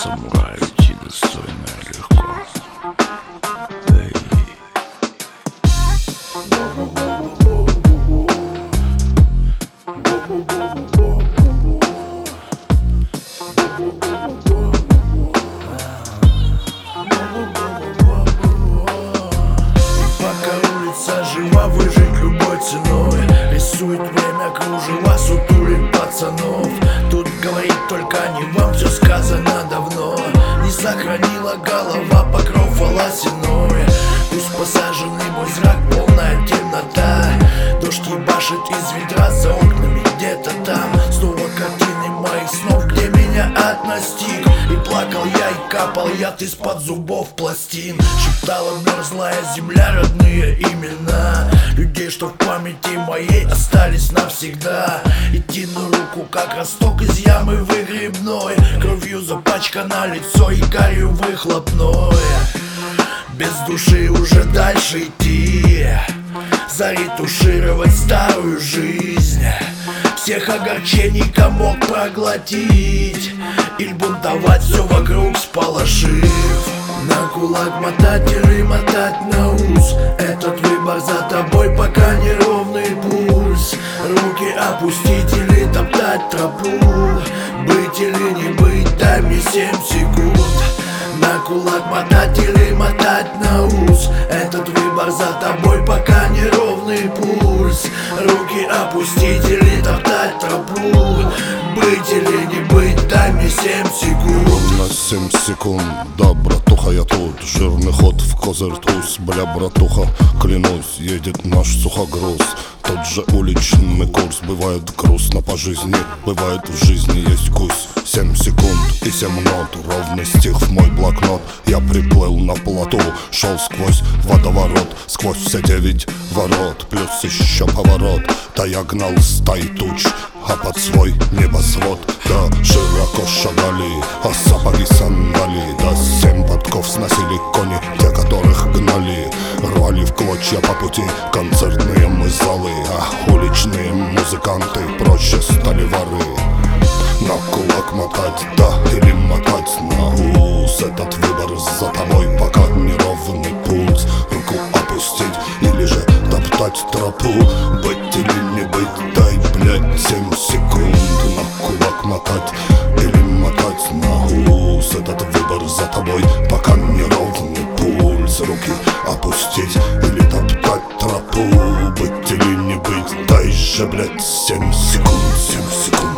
самураю идти достойно и легко. Эй. Пока улица жива, выжить любой ценой. Рисует время кружева сутулит пацанов. Тут говорить только не вам, все сказано давно. Не сохранила голова покров волосяной. Пусть посаженный мой зрак, полная темнота. Дождь ебашит из ведра за окнами где-то там. Снова картины моих снов, где меня ад настиг. И плакал я, и капал яд из-под зубов пластин. Шептала мерзлая земля родные имена людей, что в памяти моей остались навсегда. Идти на руку, как росток из ямы выгребной. Кровью запачкано лицо и гарью выхлопной. Без души уже дальше идти, заретушировать старую жизнь. Всех огорчений комок проглотить или бунтовать все вокруг сполошив. На кулак мотать или мотать на ус. Этот выбор за тобой, пока неровный пульс. Руки опустить или топтать тропу. Быть или не быть, дай мне 7 секунд. На кулак мотать или мотать на ус. Этот выбор за тобой, пока неровный пульс. Руки опустить или топтать тропу. Быть или не быть, дай мне 7 секунд. На 7 секунд, да, братуха, я тут. Жирный ход в козырь туз. Бля, братуха, клянусь, едет наш сухогруз. Тот же уличный курс. Бывает грустно по жизни, бывает в жизни есть гусь. 7 секунд и 7 нот, ровно стих в мой блокнот. Я приплыл на плоту, шел сквозь водоворот, сквозь все 9 ворот, плюс еще поворот. Да я гнал стаи туч, а под свой небосвод. Да широко шагали, а сапоги сандали. Да 7 подков сносили кони, те, которых гнали. Рвали в клочья по пути концертные мы залы. А уличные музыканты проще стали воры. На кулак мотать, да, или мотать на ус. Этот выбор за тобой, пока неровный пульс. Руку опустить или же топтать тропу. Быть или не быть, дай, блядь, 7 секунд. На кулак мотать или мотать на ус. Этот выбор за тобой, пока неровный пульс. Руки опустить или топтать тропу. Быть или не быть, дай же, блядь, 7 секунд, 7 секунд.